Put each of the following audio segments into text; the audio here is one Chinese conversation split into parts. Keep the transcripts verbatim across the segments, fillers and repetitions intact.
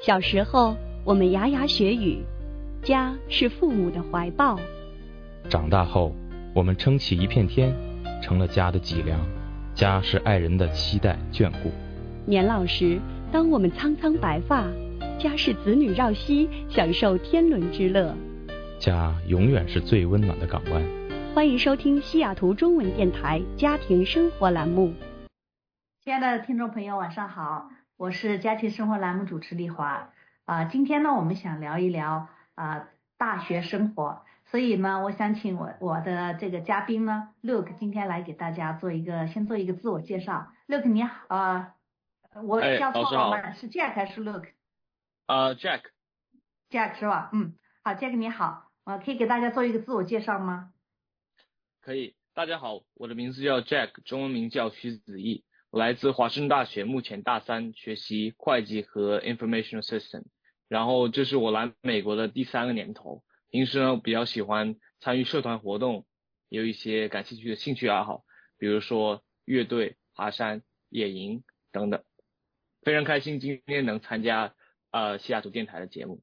小时候，我们牙牙学语，家是父母的怀抱。 长大后，我们撑起一片天，成了家的脊梁。家是爱人的期待眷顾。 年老时，当我们苍苍白发，家是子女绕膝，享受天伦之乐。 家永远是最温暖的港湾。 欢迎收听西雅图中文电台家庭生活栏目。 亲爱的听众朋友，晚上好，我是家庭生活栏目主持丽华。啊、呃，今天呢，我们想聊一聊啊、呃、大学生活，所以呢，我想请我我的这个嘉宾呢 ，Luke 今天来给大家做一个先做一个自我介绍。Luke 你好，呃，我叫错了吗？是 Jack 还是 Luke？ 呃、uh, Jack。 Jack 是吧？嗯，好 ，Jack 你好，呃，可以给大家做一个自我介绍吗？ 可以，大家好，我的名字叫 Jack， 中文名叫徐子毅，我来自华盛顿大学，目前大三，学习会计和 Information System， 然后这是我来美国的第三个年头。平时呢，比较喜欢参与社团活动，也有一些感兴趣的兴趣爱好，比如说乐队、爬山、野营等等。非常开心今天能参加呃西雅图电台的节目。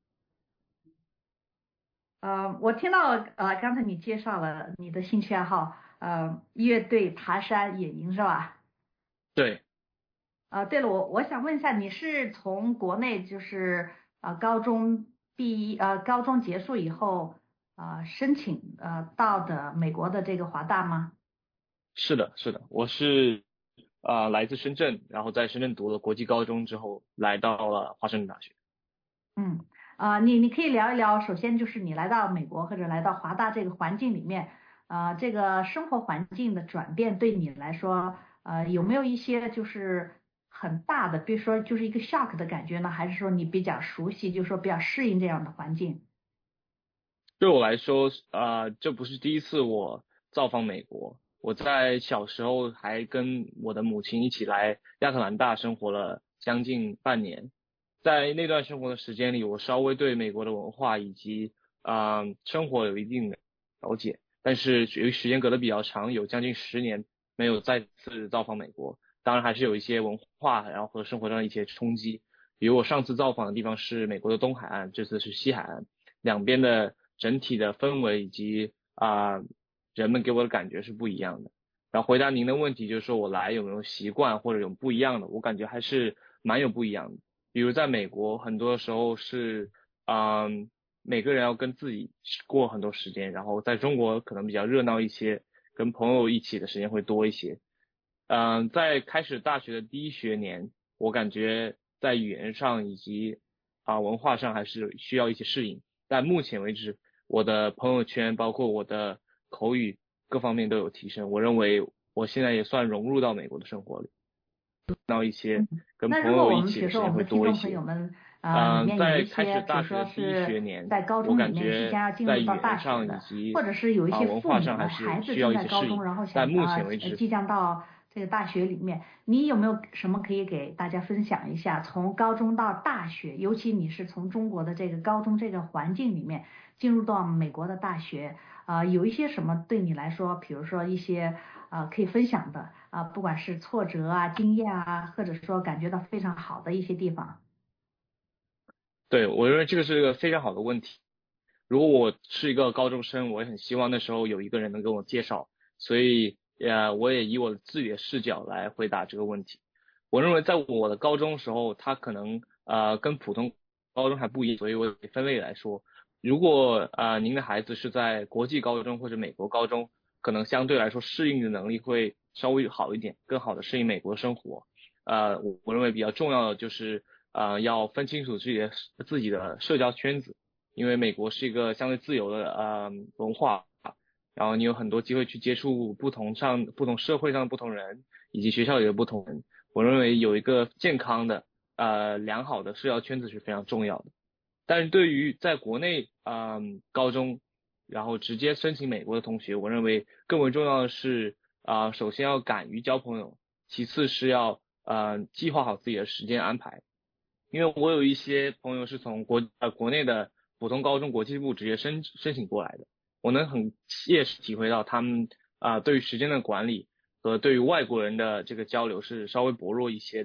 呃，我听到呃刚才你介绍了你的兴趣爱好，呃，乐队、爬山、野营是吧？ 对。 啊，对了，我我想问一下，你是从国内就是呃高中毕业呃高中结束以后呃申请呃到的美国的这个华大吗？ 是的，是的，我是呃来自深圳，然后在深圳读了国际高中之后，来到了华盛顿大学。 嗯，啊、呃，你你可以聊一聊，首先就是你来到美国或者来到华大这个环境里面，呃，这个生活环境的转变对你来说，呃，有没有一些就是很大的，比如说就是一个 shock 的感觉呢？还是说你比较熟悉，就是说比较适应这样的环境？ 对我来说，呃，这不是第一次我造访美国。我在小时候还跟我的母亲一起来亚特兰大生活了将近半年。在那段生活的时间里，我稍微对美国的文化以及啊、呃、生活有一定的了解，但是由于时间隔得比较长，有将近十年没有再次造访美国，当然还是有一些文化然后和生活上的一些冲击。比如我上次造访的地方是美国的东海岸，这次是西海岸，两边的整体的氛围以及啊、呃、人们给我的感觉是不一样的。然后回答您的问题，就是说我来有没有习惯或者有不一样的，我感觉还是蛮有不一样的。比如在美国，很多时候是，嗯，每个人要跟自己过很多时间，然后在中国可能比较热闹一些，跟朋友一起的时间会多一些。嗯，在开始大学的第一学年，我感觉在语言上以及啊、文化上还是需要一些适应。但目前为止，我的朋友圈包括我的口语各方面都有提升，我认为我现在也算融入到美国的生活里。到一些跟朋友一起的时间会多一些。嗯、呃，在开始大学的第一学年，我感觉在语言上以及啊、呃、文化上还是需要一些适应。但目前为止， 即将到这个大学里面，你有没有什么可以给大家分享一下？从高中到大学，尤其你是从中国的这个高中这个环境里面进入到美国的大学，啊、呃，有一些什么对你来说，比如说一些啊、呃、可以分享的啊、呃，不管是挫折啊、经验啊，或者说感觉到非常好的一些地方。 对，我认为这个是一个非常好的问题。如果我是一个高中生，我也很希望那时候有一个人能跟我介绍，所以呃，我也以我自己的视角来回答这个问题。我认为在我的高中时候，他可能呃跟普通高中还不一样，所以我得分类来说，如果呃您的孩子是在国际高中或者美国高中，可能相对来说适应的能力会稍微好一点，更好的适应美国生活。呃，我我认为比较重要的就是呃要分清楚自己的自己的社交圈子。因为美国是一个相对自由的呃文化，然后你有很多机会去接触不同上不同社会上的不同人，以及学校里的不同人。我认为有一个健康的呃良好的社交圈子是非常重要的。但是对于在国内嗯、呃、高中然后直接申请美国的同学，我认为更为重要的是啊、呃、首先要敢于交朋友，其次是要呃计划好自己的时间安排。因为我有一些朋友是从国呃国内的普通高中国际部直接申申请过来的，我能很切实体会到他们啊、呃、对于时间的管理和对于外国人的这个交流是稍微薄弱一些的。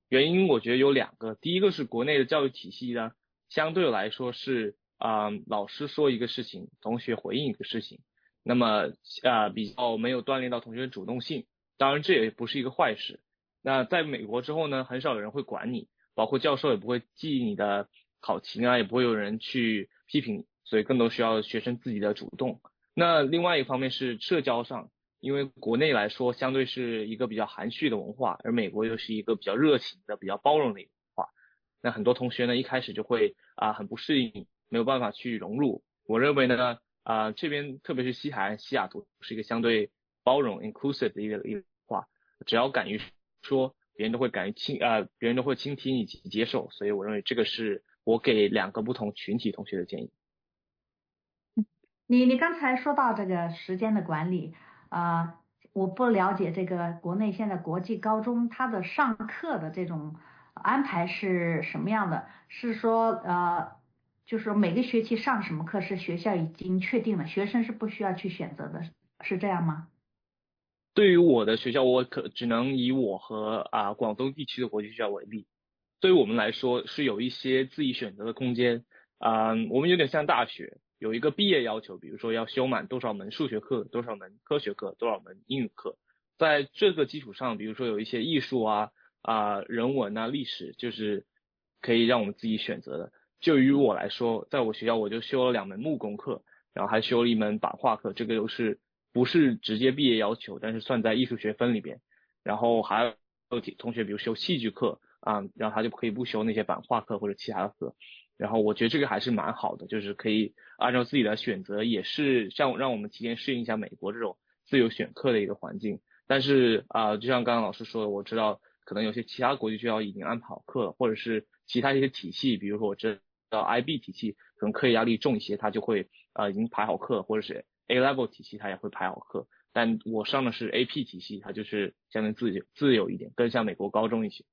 原因我觉得有两个，第一个是国内的教育体系呢，相对来说是啊、呃、老师说一个事情，同学回应一个事情，那么啊、呃、比较没有锻炼到同学的主动性，当然这也不是一个坏事。那在美国之后呢，很少有人会管你，包括教授也不会记你的考勤啊，也不会有人去批评你，所以更多需要学生自己的主动。那另外一方面是社交上，因为国内来说相对是一个比较含蓄的文化，而美国又是一个比较热情的、比较包容的一个文化。那很多同学呢一开始就会啊、呃、很不适应，没有办法去融入。我认为呢啊、呃、这边特别是西海岸西雅图是一个相对包容 inclusive 的一个一个文化，只要敢于说，别人都会敢于倾啊、呃、别人都会倾听以及接受，所以我认为这个是我给两个不同群体同学的建议。 你你刚才说到这个时间的管理，呃，我不了解这个国内现在国际高中它的上课的这种安排是什么样的？是说呃，就是说每个学期上什么课是学校已经确定了，学生是不需要去选择的，是这样吗？ 对于我的学校，我可只能以我和啊、广东地区的国际学校为例。对于我们来说是有一些自己选择的空间啊、我们有点像大学，有一个毕业要求，比如说要修满多少门数学课、多少门科学课、多少门英语课。在这个基础上，比如说有一些艺术啊啊、人文啊、历史，就是可以让我们自己选择的。就于我来说，在我学校我就修了两门木工课，然后还修了一门版画课，这个又是不是直接毕业要求，但是算在艺术学分里边。然后还有同学比如修戏剧课啊，然后他就可以不修那些版画课或者其他的课。然后我觉得这个还是蛮好的，就是可以按照自己的选择，也是像让我们提前适应一下美国这种自由选课的一个环境。但是啊、呃就像刚刚老师说的，我知道可能有些其他国际学校已经安排好课，或者是其他一些体系，比如说我知道 I B 体系可能课业压力重一些，他就会呃已经排好课，或者是 A level 体系他也会排好课。但我上的是 A P 体系，它就是相对自由自由一点，更像美国高中一些。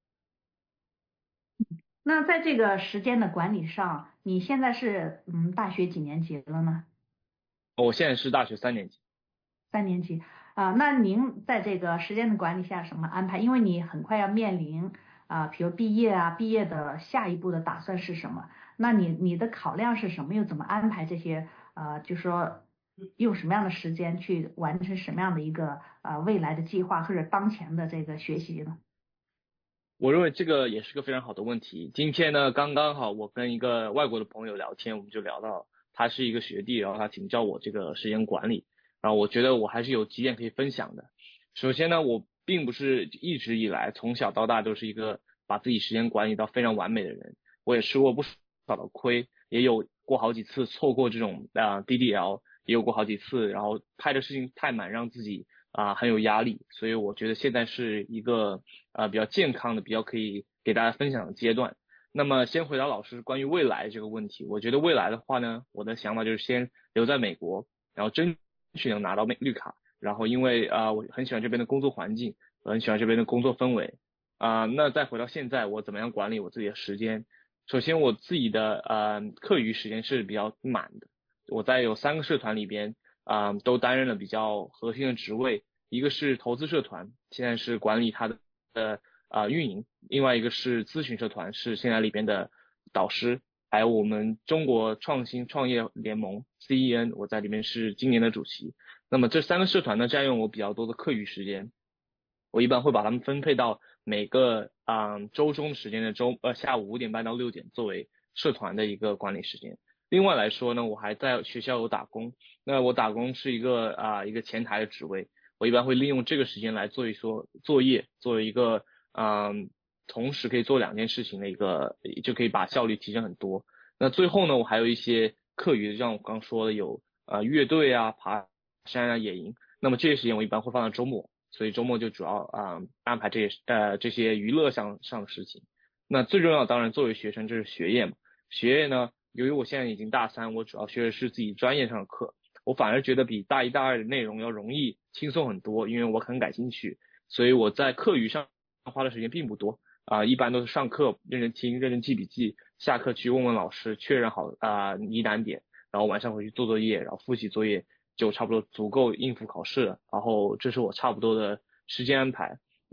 那在这个时间的管理上，你现在是嗯大学几年级了呢？ 我现在是大学三年级。 三年级啊，那您在这个时间的管理下什么安排？因为你很快要面临啊，比如毕业啊，毕业的下一步的打算是什么？那你你的考量是什么？又怎么安排这些？呃，就说用什么样的时间去完成什么样的一个呃未来的计划或者当前的这个学习呢？ 我认为这个也是个非常好的问题。今天呢，刚刚好我跟一个外国的朋友聊天，我们就聊到他是一个学弟，然后他请教我这个时间管理，然后我觉得我还是有几点可以分享的。首先呢，我并不是一直以来从小到大都是一个把自己时间管理到非常完美的人，我也吃过不少的亏，也有过好几次错过这种啊、呃 D D L，也有过好几次，然后拍的事情太满，让自己啊、很有压力，所以我觉得现在是一个啊、比较健康的、比较可以给大家分享的阶段。那么先回答老师关于未来这个问题，我觉得未来的话呢，我的想法就是先留在美国，然后争取能拿到美绿卡，然后因为啊、我很喜欢这边的工作环境，我很喜欢这边的工作氛围啊、那再回到现在，我怎么样管理我自己的时间？首先我自己的呃课余时间是比较满的，我在有三个社团里边啊、呃都担任了比较核心的职位，一个是投资社团，现在是管理它的呃啊运营，另外一个是咨询社团，是现在里边的导师，还有我们中国创新创业联盟 C E N， 我在里面是今年的主席。那么这三个社团呢，占用我比较多的课余时间，我一般会把它们分配到每个啊、呃周中时间的周呃下午五点半到六点作为社团的一个管理时间。另外来说呢，我还在学校有打工，那我打工是一个啊、呃一个前台的职位，我一般会利用这个时间来做一说作业，作为一个嗯、呃同时可以做两件事情的一个，就可以把效率提升很多。那最后呢，我还有一些课余的，像我刚说的有呃乐队啊、爬山啊、野营，那么这些时间我一般会放在周末。所以周末就主要啊、呃、安排这些呃这些娱乐上上的事情。那最重要当然作为学生就是学业嘛，学业呢，由于我现在已经大三，我主要学的是自己专业上的课，我反而觉得比大一大二的内容要容易轻松很多，因为我很感兴趣，所以我在课余上花的时间并不多啊、呃一般都是上课认真听、认真记笔记，下课去问问老师确认好啊、呃疑难点，然后晚上回去做作业，然后复习作业。就差不多足够应付考试了，然后这是我差不多的时间安排。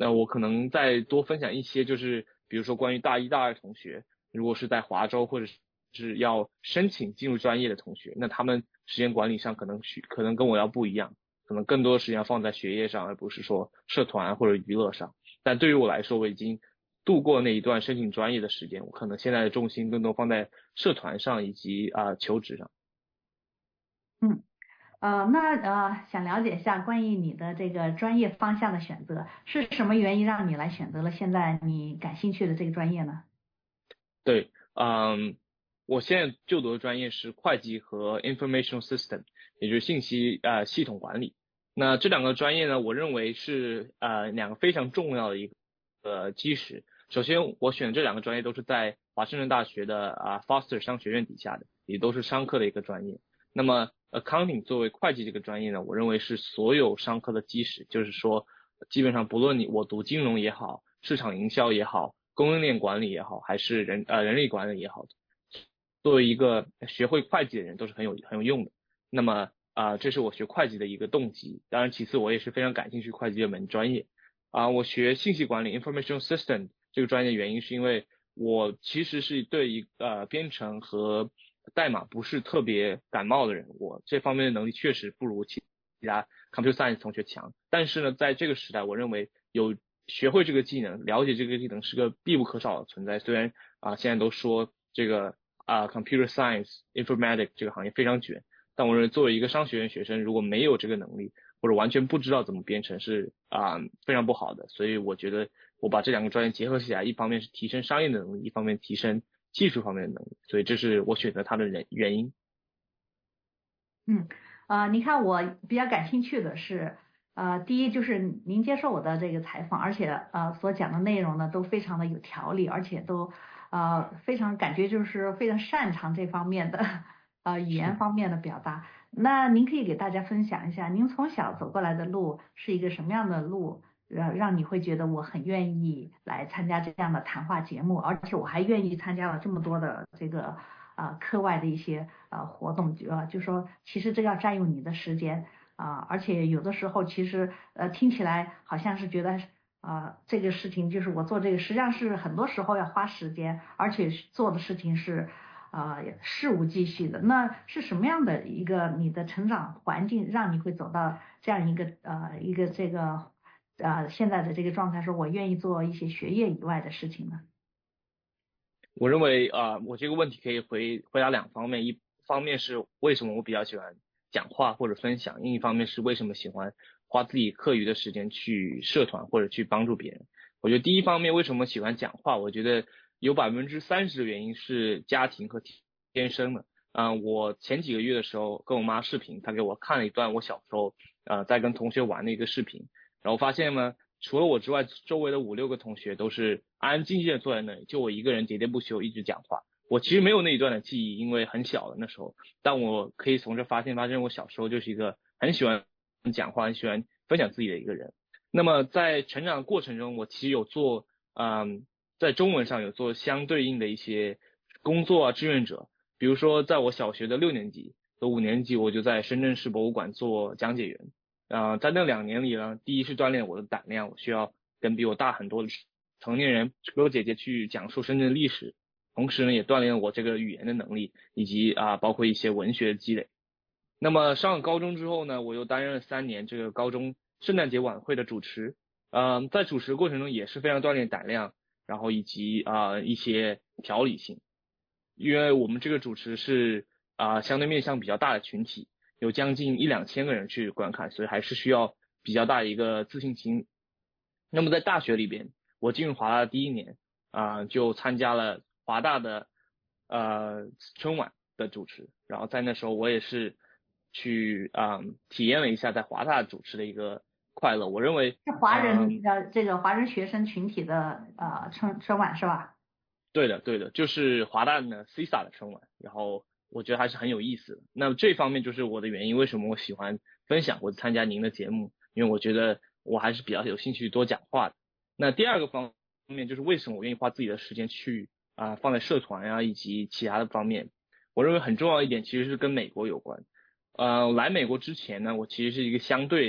那我可能再多分享一些，就是比如说关于大一、大二同学，如果是在华州或者是要申请进入专业的同学，那他们时间管理上可能需可能跟我要不一样，可能更多的时间要放在学业上，而不是说社团或者娱乐上。但对于我来说，我已经度过那一段申请专业的时间，我可能现在的重心更多放在社团上以及啊、呃、求职上。 嗯。呃，那呃，想了解一下关于你的这个专业方向的选择，是什么原因让你来选择了现在你感兴趣的这个专业呢？ 对，嗯，我现在就读的专业是会计和 Information System， 也就是信息呃系统管理。那这两个专业呢，我认为是呃两个非常重要的一个呃基石。首先，我选的这两个专业都是在华盛顿大学的啊、呃、Foster 商学院底下的，也都是商科的一个专业。那么 Accounting 作为会计这个专业呢，我认为是所有商科的基石，就是说基本上不论你我读金融也好，市场营销也好，供应链管理也好，还是人呃人力管理也好，作为一个学会会计的人都是很有很有用的。那么啊、呃，这是我学会计的一个动机。当然，其次我也是非常感兴趣会计这门专业。啊、呃，我学信息管理 Information System 这个专业的原因是因为我其实是对一呃编程和代码不是特别感冒的人，我这方面的能力确实不如其他 Computer Science 同学强。但是呢，在这个时代，我认为有学会这个技能，了解这个技能是个必不可少的存在。虽然啊、呃，现在都说这个啊、呃、Computer Science、Informatics 这个行业非常卷，但我认为作为一个商学院学生，如果没有这个能力，或者完全不知道怎么编程，是啊、呃、非常不好的。所以我觉得我把这两个专业结合起来，一方面是提升商业的能力，一方面提升技术方面的能力，所以这是我选择它的原原因。 嗯，呃，你看我比较感兴趣的是，呃，第一就是您接受我的这个采访，而且呃所讲的内容呢都非常的有条理，而且都呃非常感觉就是非常擅长这方面的呃语言方面的表达。那您可以给大家分享一下，您从小走过来的路是一个什么样的路，让让你会觉得我很愿意来参加这样的谈话节目，而且我还愿意参加了这么多的这个。呃课外的一些呃活动，呃就说其实这要占用你的时间啊、呃，而且有的时候其实呃听起来好像是觉得啊、呃、这个事情就是我做这个，实际上是很多时候要花时间，而且做的事情是啊、呃、事无继续的。那是什么样的一个你的成长环境让你会走到这样一个呃一个这个呃现在的这个状态，说我愿意做一些学业以外的事情呢？ 我认为啊、呃，我这个问题可以回回答两方面，一方面是为什么我比较喜欢讲话或者分享，另一方面是为什么喜欢花自己课余的时间去社团或者去帮助别人。我觉得第一方面为什么喜欢讲话，我觉得有百分之三十的原因是家庭和天生的。嗯、呃，我前几个月的时候跟我妈视频，她给我看了一段我小时候呃在跟同学玩的一个视频，然后发现呢，除了我之外，周围的五六个同学都是安安静静的坐在那里，就我一个人喋喋不休一直讲话。我其实没有那一段的记忆，因为很小的那时候，但我可以从这发现，发现我小时候就是一个很喜欢讲话、很喜欢分享自己的一个人。那么在成长过程中，我其实有做，嗯，在中文上有做相对应的一些工作啊，志愿者。比如说，在我小学的六年级和五年级，我就在深圳市博物馆做讲解员。呃，在那两年里呢，第一是锻炼我的胆量，我需要跟比我大很多的成年人哥哥姐姐去讲述深圳的历史，同时呢，也锻炼了我这个语言的能力，以及啊、呃，包括一些文学的积累。那么上了高中之后呢，我又担任了三年这个高中圣诞节晚会的主持。嗯、呃，在主持过程中也是非常锻炼胆量，然后以及啊、呃、一些条理性，因为我们这个主持是啊、呃、相对面向比较大的群体。有将近一两千个人去观看，所以还是需要比较大的一个自信心。那么在大学里边，我进入华大的第一年啊、呃，就参加了华大的呃春晚的主持，然后在那时候我也是去啊、呃、体验了一下在华大主持的一个快乐。我认为是华人呃呃这个华人学生群体的呃春春晚是吧？ 对的对的，就是华大的 C I S A 的春晚，然后我觉得还是很有意思的。那么这方面就是我的原因，为什么我喜欢分享或者参加您的节目，因为我觉得我还是比较有兴趣多讲话的。那第二个方面就是为什么我愿意花自己的时间去啊、呃、放在社团啊以及其他的方面。我认为很重要一点其实是跟美国有关。呃，来美国之前呢，我其实是一个相对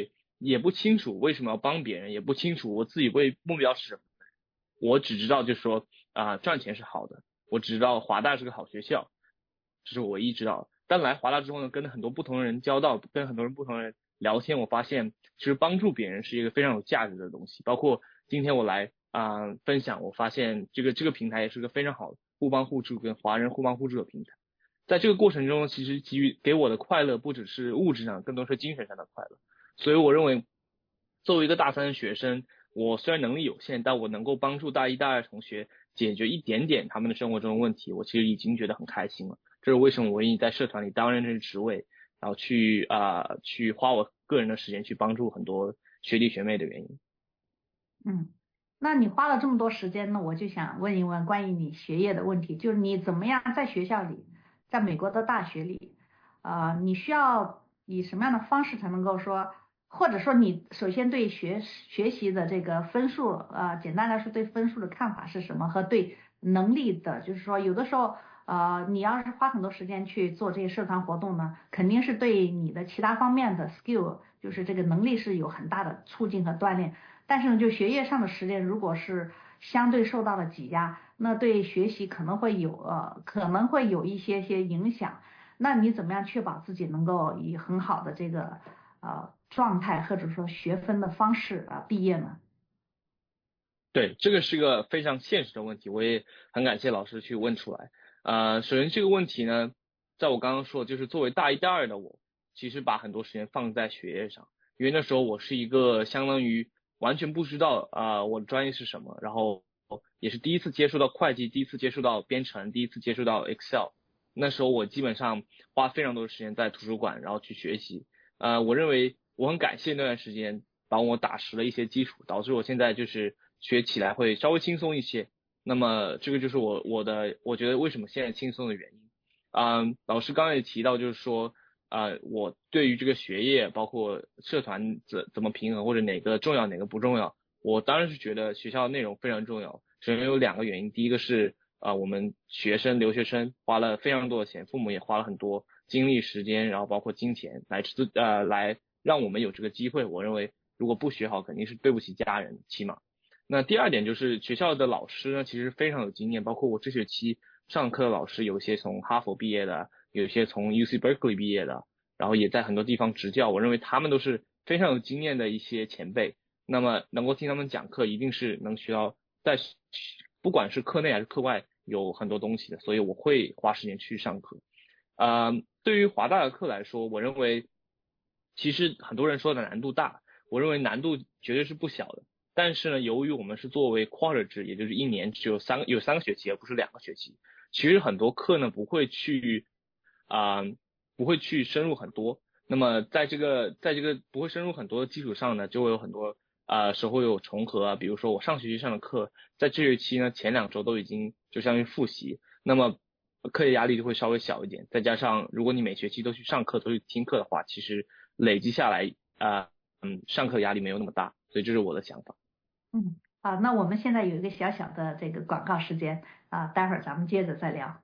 也不清楚为什么要帮别人，也不清楚我自己为目标是什么。我只知道就是说啊、呃，赚钱是好的，我只知道华大是个好学校，这是我唯一知道的。但来华大之后呢，跟很多不同的人交道，跟很多人不同的人聊天，我发现其实帮助别人是一个非常有价值的东西。包括今天我来啊、呃、分享，我发现这个这个平台也是个非常好的互帮互助跟华人互帮互助的平台。在这个过程中，其实给予给我的快乐不只是物质上，更多是精神上的快乐。所以我认为，作为一个大三的学生，我虽然能力有限，但我能够帮助大一大二同学解决一点点他们的生活中的问题，我其实已经觉得很开心了。这是为什么我愿意在社团里担任这个职位，然后去啊、呃、去花我个人的时间去帮助很多学弟学妹的原因。 嗯，那你花了这么多时间呢，我就想问一问关于你学业的问题，就是你怎么样在学校里，在美国的大学里，呃，你需要以什么样的方式才能够说，或者说你首先对学学习的这个分数，呃，简单来说对分数的看法是什么，和对能力的，就是说有的时候，呃，你要是花很多时间去做这些社团活动呢，肯定是对你的其他方面的 skill， 就是这个能力是有很大的促进和锻炼。但是呢，就学业上的时间如果是相对受到了挤压，那对学习可能会有呃可能会有一些些影响。那你怎么样确保自己能够以很好的这个呃状态或者说学分的方式啊、呃、毕业呢？ 对，这个是个非常现实的问题，我也很感谢老师去问出来。呃，首先这个问题呢，在我刚刚说的，就是作为大一大二的我，其实把很多时间放在学业上，因为那时候我是一个相当于完全不知道啊、呃、我的专业是什么，然后也是第一次接触到会计，第一次接触到编程，第一次接触到 Excel。那时候我基本上花非常多的时间在图书馆，然后去学习。呃，我认为我很感谢那段时间帮我打实了一些基础，导致我现在就是学起来会稍微轻松一些。那么这个就是我我的我觉得为什么现在轻松的原因。嗯，老师刚才也提到，就是说啊、呃，我对于这个学业包括社团怎怎么平衡，或者哪个重要哪个不重要，我当然是觉得学校内容非常重要。首先有两个原因，第一个是啊、呃，我们学生留学生花了非常多的钱，父母也花了很多精力时间，然后包括金钱来自呃来让我们有这个机会。我认为如果不学好，肯定是对不起家人，起码。那第二点就是学校的老师呢，其实非常有经验，包括我这学期上课的老师，有些从哈佛毕业的，有些从 U C Berkeley 毕业的，然后也在很多地方执教。我认为他们都是非常有经验的一些前辈，那么能够听他们讲课，一定是能学到在不管是课内还是课外有很多东西的，所以我会花时间去上课。呃，对于华大的课来说，我认为其实很多人说的难度大，我认为难度绝对是不小的。但是呢，由于我们是作为 quarter 制，也就是一年只有三个有三个学期，而不是两个学期，其实很多课呢不会去啊、呃、不会去深入很多。那么在这个在这个不会深入很多的基础上呢，就会有很多啊、呃、时候有重合啊。比如说我上学期上的课，在这学期呢前两周都已经就相当于复习，那么课业压力就会稍微小一点。再加上如果你每学期都去上课都去听课的话，其实累积下来啊、呃、嗯上课压力没有那么大。所以这是我的想法。 嗯，好，那我们现在有一个小小的这个广告时间啊，待会儿咱们接着再聊。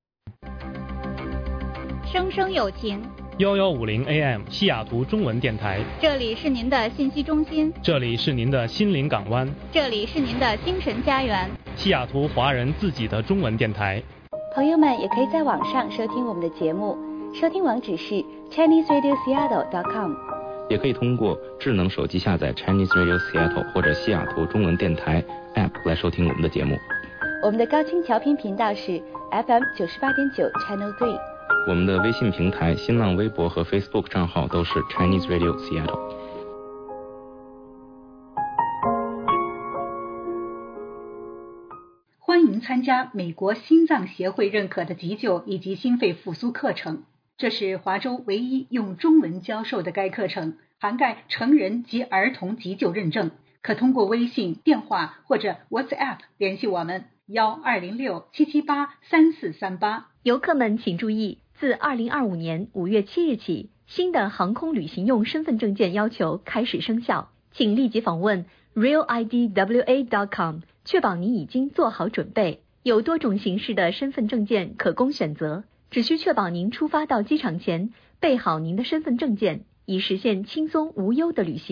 生生有情， 幺幺五零 A M 西雅图中文电台， 这里是您的信息中心， 这里是您的心灵港湾， 这里是您的精神家园， 西雅图华人自己的中文电台。 朋友们也可以在网上收听我们的节目，收听网址是 Chinese Radio Seattle dot com。 也可以通过智能手机下载 Chinese Radio Seattle 或者西雅图中文电台 App 来收听我们的节目。 我们的高清调频频道是 F M 九十八点九 Channel Three。 我们的微信平台、新浪微博和 Facebook 账号都是 Chinese Radio Seattle。 欢迎参加美国心脏协会认可的急救以及心肺复苏课程。这是华州唯一用中文教授的该课程，涵盖成人及儿童急救认证，可通过微信、电话或者 WhatsApp 联系我们幺二零六七七八三四三八。 游客们请注意，自二零二五年五月七日起，新的航空旅行用身份证件要求开始生效，请立即访问 real I D W A dot com， 确保你已经做好准备。有多种形式的身份证件可供选择。只需确保您出发到机场前备好您的身份证件，以实现轻松无忧的旅行。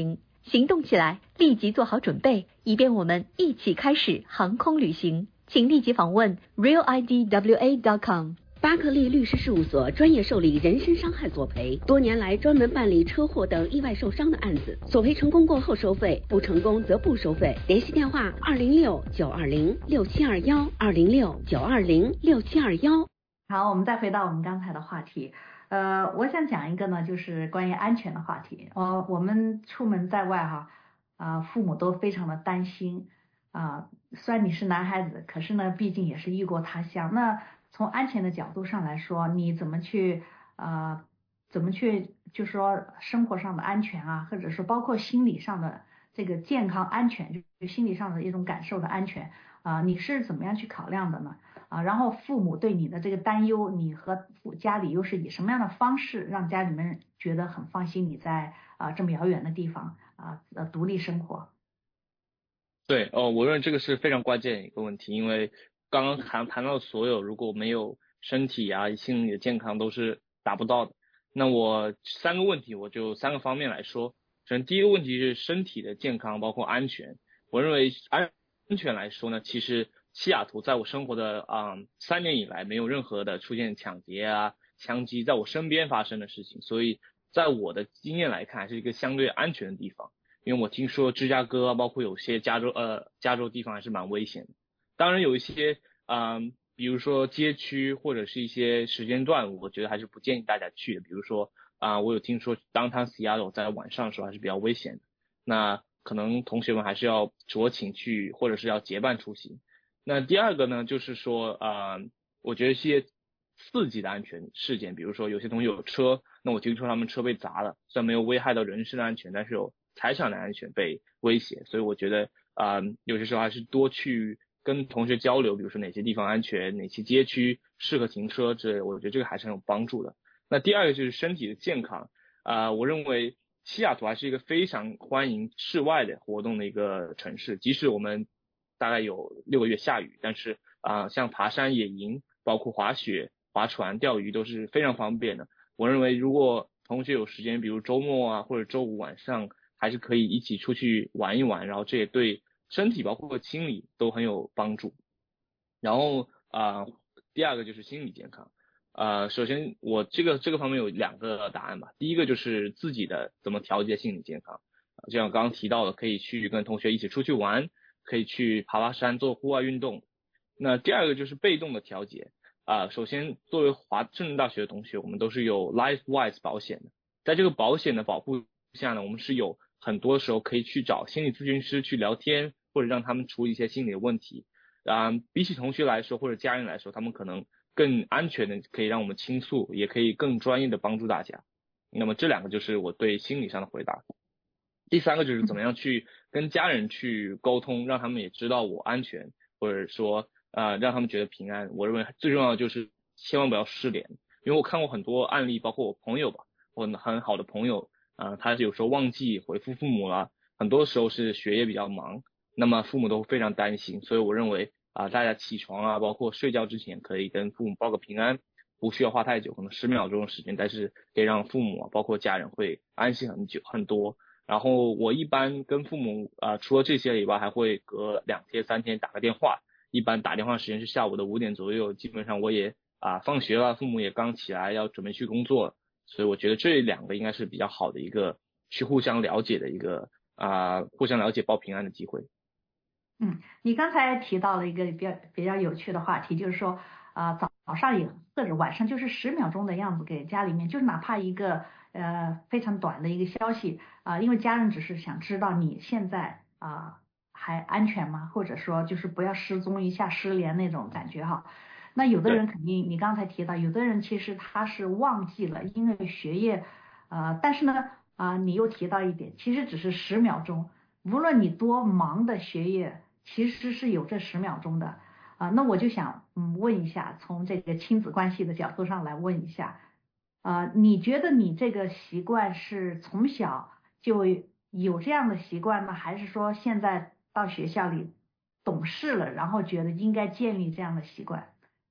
行动起来，立即做好准备，以便我们一起开始航空旅行。请立即访问 real I D W A dot com。 巴克利律师事务所专业受理人身伤害索赔，多年来专门办理车祸等意外受伤的案子，索赔成功过后收费，不成功则不收费。联系电话二零六九二零六七二幺二零六九二零六七二幺。 好，我们再回到我们刚才的话题。呃，我想讲一个呢，就是关于安全的话题。呃，我们出门在外哈，啊、呃，父母都非常的担心啊、呃。虽然你是男孩子，可是呢，毕竟也是异国他乡。那从安全的角度上来说，你怎么去呃，怎么去，就是说生活上的安全啊，或者说包括心理上的这个健康安全，就心理上的一种感受的安全啊、呃，你是怎么样去考量的呢？啊，然后父母对你的这个担忧，你和家里又是以什么样的方式让家里面觉得很放心？你在啊这么遥远的地方啊呃独立生活。 对哦，我认为这个是非常关键的一个问题，因为刚刚谈谈到的所有，如果没有身体啊、心理的健康都是达不到的。那我三个问题，我就三个方面来说。首先第一个问题是身体的健康，包括安全。我认为安安全来说呢，其实西雅图在我生活的啊、嗯、三年以来，没有任何的出现抢劫啊、枪击在我身边发生的事情，所以在我的经验来看，还是一个相对安全的地方。因为我听说芝加哥包括有些加州呃加州地方还是蛮危险的。当然有一些嗯，比如说街区或者是一些时间段，我觉得还是不建议大家去的。比如说啊、呃，我有听说 Downtown Seattle 在晚上的时候还是比较危险的。那可能同学们还是要酌情去，或者是要结伴出行。那第二个呢，就是说啊、呃，我觉得一些刺激的安全事件，比如说有些同学有车，那我听说他们车被砸了，虽然没有危害到人身的安全，但是有财产的安全被威胁，所以我觉得啊、呃，有些时候还是多去跟同学交流，比如说哪些地方安全，哪些街区适合停车之类的，我觉得这个还是很有帮助的。那第二个就是身体的健康啊、呃，我认为西雅图还是一个非常欢迎室外的活动的一个城市，即使我们大概有六个月下雨，但是啊、呃，像爬山、野营，包括滑雪、划船、钓鱼都是非常方便的。我认为如果同学有时间，比如周末啊或者周五晚上，还是可以一起出去玩一玩，然后这也对身体包括心理都很有帮助。然后啊、呃，第二个就是心理健康。呃，首先我这个这个方面有两个答案吧。第一个就是自己的怎么调节心理健康，就像刚刚提到的，可以去跟同学一起出去玩，可以去爬爬山，做户外运动。那第二个就是被动的调节啊、呃，首先作为华盛顿大学的同学，我们都是有 LifeWise 保险的，在这个保险的保护下呢，我们是有很多时候可以去找心理咨询师去聊天，或者让他们处理一些心理的问题。啊、呃，比起同学来说或者家人来说，他们可能更安全的可以让我们倾诉，也可以更专业的帮助大家。那么这两个就是我对心理上的回答。第三个就是怎么样去跟家人去沟通，让他们也知道我安全，或者说呃让他们觉得平安。我认为最重要的就是千万不要失联，因为我看过很多案例，包括我朋友吧，我很好的朋友啊、呃，他有时候忘记回复父母了，很多时候是学业比较忙，那么父母都非常担心。所以我认为啊、呃，大家起床啊，包括睡觉之前可以跟父母报个平安，不需要花太久，可能十秒钟的时间，但是可以让父母啊包括家人会安心很久很多。然后我一般跟父母啊、呃，除了这些以外，还会隔两天三天打个电话。一般打电话时间是下午的五点左右，基本上我也啊、呃、放学了，父母也刚起来要准备去工作，所以我觉得这两个应该是比较好的一个去互相了解的一个啊、呃、互相了解报平安的机会。 嗯，你刚才提到了一个比较比较有趣的话题，就是说啊、呃、早早上也或者晚上就是十秒钟的样子给家里面，就是哪怕一个呃非常短的一个消息啊、呃，因为家人只是想知道你现在啊、呃、还安全吗？或者说就是不要失踪一下失联那种感觉哈。那有的人肯定你刚才提到，有的人其实他是忘记了，因为学业呃，但是呢啊、呃、你又提到一点，其实只是十秒钟，无论你多忙的学业，其实是有这十秒钟的啊、呃。那我就想嗯问一下，从这个亲子关系的角度上来问一下。呃，你觉得你这个习惯是从小就有这样的习惯呢，还是说现在到学校里懂事了，然后觉得应该建立这样的习惯？